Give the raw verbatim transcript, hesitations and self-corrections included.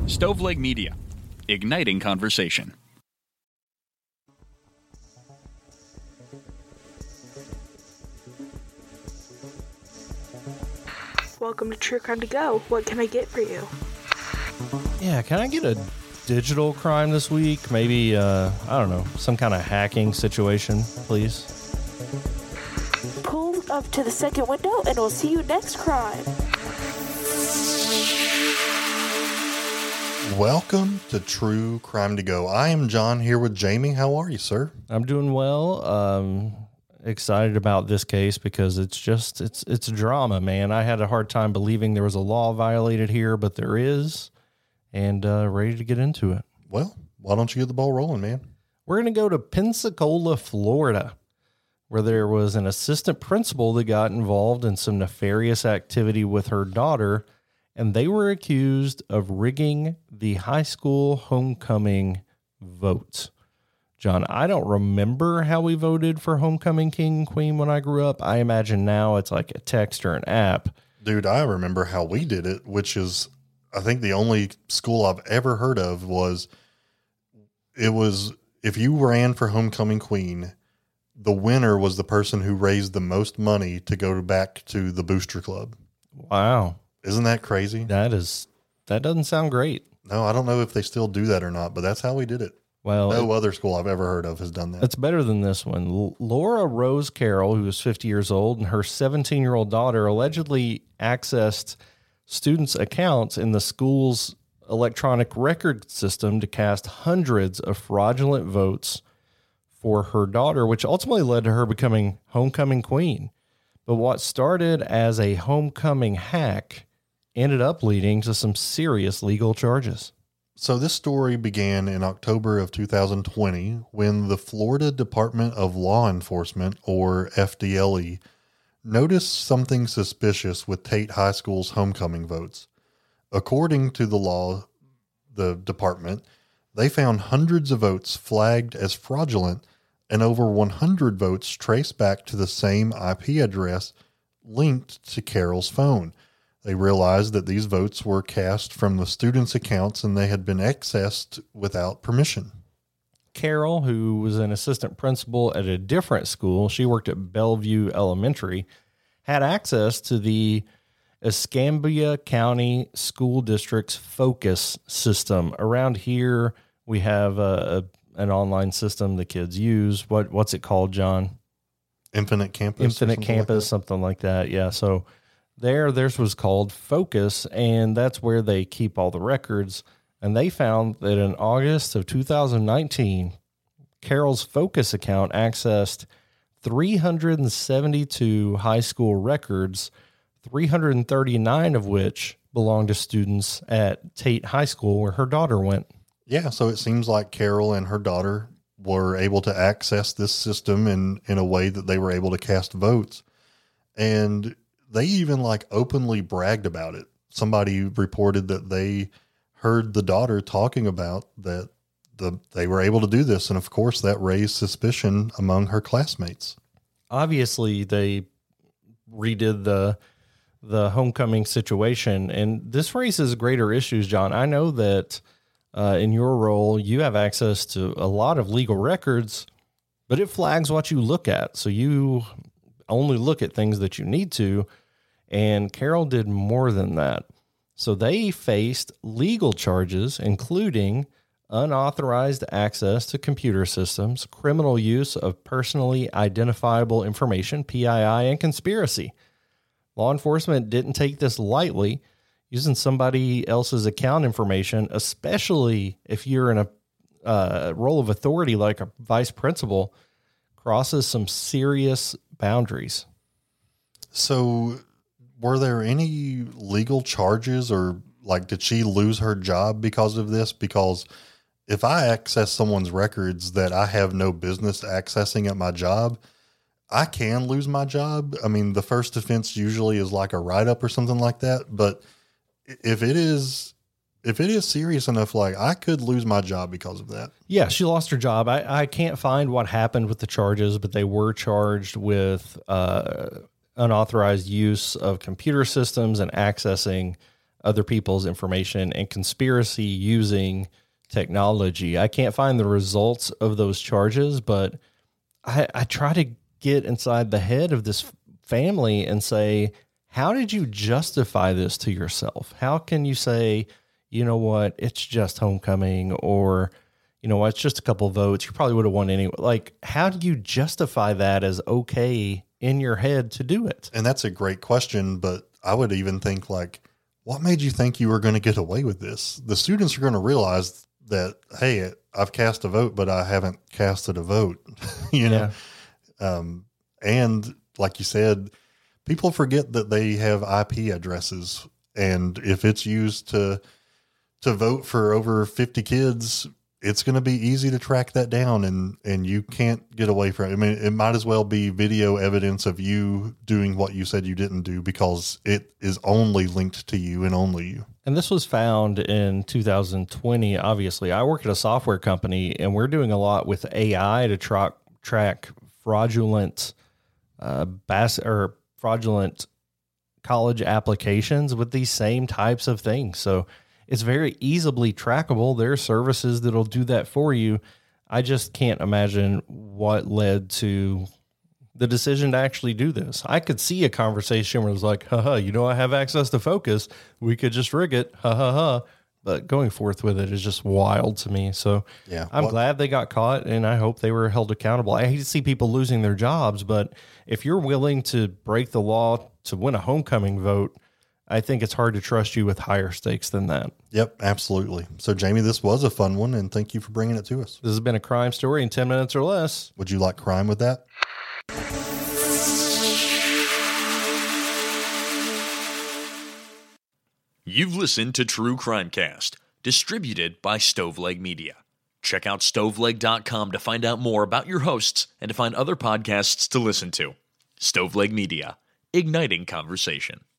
Stoveleg Media, igniting conversation. Welcome to True Crime to Go. What can I get for you? Yeah, can I get a digital crime this week? Maybe, uh, I don't know, some kind of hacking situation, please? Pull up to the second window and we'll see you next crime. Welcome to True Crime to Go. I am John here with Jamie. How are you, sir? I'm doing well. Um, excited about this case because it's just, it's, it's drama, man. I had a hard time believing there was a law violated here, but there is, and uh, ready to get into it. Well, why don't you get the ball rolling, man? We're going to go to Pensacola, Florida, where there was an assistant principal that got involved in some nefarious activity with her daughter, and they were accused of rigging the high school homecoming votes. John, I don't remember how we voted for homecoming king and queen when I grew up. I imagine now it's like a text or an app. Dude, I remember how we did it, which is, I think the only school I've ever heard of was, it was, if you ran for homecoming queen, the winner was the person who raised the most money to go back to the booster club. Wow. Isn't that crazy? That is, that doesn't sound great. No, I don't know if they still do that or not, but that's how we did it. Well, no it, other school I've ever heard of has done that. It's better than this one. L- Laura Rose Carroll, who was fifty years old, and her seventeen-year-old daughter allegedly accessed students' accounts in the school's electronic record system to cast hundreds of fraudulent votes for her daughter, which ultimately led to her becoming homecoming queen. But what started as a homecoming hack ended up leading to some serious legal charges. So this story began in October of two thousand twenty when the Florida Department of Law Enforcement, or F D L E, noticed something suspicious with Tate High School's homecoming votes. According to the law, the department, they found hundreds of votes flagged as fraudulent and over one hundred votes traced back to the same I P address linked to Carroll's phone. They realized that these votes were cast from the students' accounts and they had been accessed without permission. Carroll, who was an assistant principal at a different school, she worked at Bellevue Elementary, had access to the Escambia County School District's FOCUS system. Around here, we have a, a, an online system the kids use. What What's it called, John? Infinite Campus. Infinite Campus, like something like that. Yeah, so There, theirs was called Focus, and that's where they keep all the records. And they found that in August of two thousand nineteen, Carroll's Focus account accessed three hundred seventy-two high school records, three hundred thirty-nine of which belonged to students at Tate High School, where her daughter went. Yeah, so it seems like Carroll and her daughter were able to access this system in, in a way that they were able to cast votes. And they even like openly bragged about it. Somebody reported that they heard the daughter talking about that the they were able to do this. And of course that raised suspicion among her classmates. Obviously they redid the, the homecoming situation, and this raises greater issues, John. I know that uh, in your role, you have access to a lot of legal records, but it flags what you look at. So you only look at things that you need to, and Carroll did more than that. So they faced legal charges, including unauthorized access to computer systems, criminal use of personally identifiable information, P I I, and conspiracy. Law enforcement didn't take this lightly. Using somebody else's account information, especially if you're in a uh, role of authority like a vice principal, crosses some serious boundaries. So were there any legal charges, or like, did she lose her job because of this? Because if I access someone's records that I have no business accessing at my job, I can lose my job. I mean, the first offense usually is like a write-up or something like that. But if it is, if it is serious enough, like I could lose my job because of that. Yeah, she lost her job. I, I can't find what happened with the charges, but they were charged with uh, unauthorized use of computer systems and accessing other people's information and conspiracy using technology. I can't find the results of those charges, but I, I try to get inside the head of this family and say, how did you justify this to yourself? How can you say, you know what, it's just homecoming, or, you know what, it's just a couple votes, you probably would have won anyway. Like, how do you justify that as okay in your head to do it? And that's a great question, but I would even think, like, what made you think you were going to get away with this? The students are going to realize that, hey, I've cast a vote, but I haven't casted a vote, you know? Yeah. Um, and like you said, people forget that they have I P addresses, and if it's used to to vote for over fifty kids, it's going to be easy to track that down, and and you can't get away from it. I mean, it might as well be video evidence of you doing what you said you didn't do, because it is only linked to you and only you. And this was found in two thousand twenty. Obviously, I work at a software company, and we're doing a lot with A I to track track fraudulent uh, bas- or fraudulent college applications with these same types of things. So it's very easily trackable. There are services that'll do that for you. I just can't imagine what led to the decision to actually do this. I could see a conversation where it was like, haha, you know, I have access to Focus. We could just rig it. Ha ha ha. But going forth with it is just wild to me. So yeah, I'm well, glad they got caught, and I hope they were held accountable. I hate to see people losing their jobs, but if you're willing to break the law to win a homecoming vote, I think it's hard to trust you with higher stakes than that. Yep, absolutely. So, Jamie, this was a fun one, and thank you for bringing it to us. This has been a crime story in ten minutes or less. Would you like crime with that? You've listened to True Crimecast, distributed by Stoveleg Media. Check out stoveleg dot com to find out more about your hosts and to find other podcasts to listen to. Stoveleg Media, igniting conversation.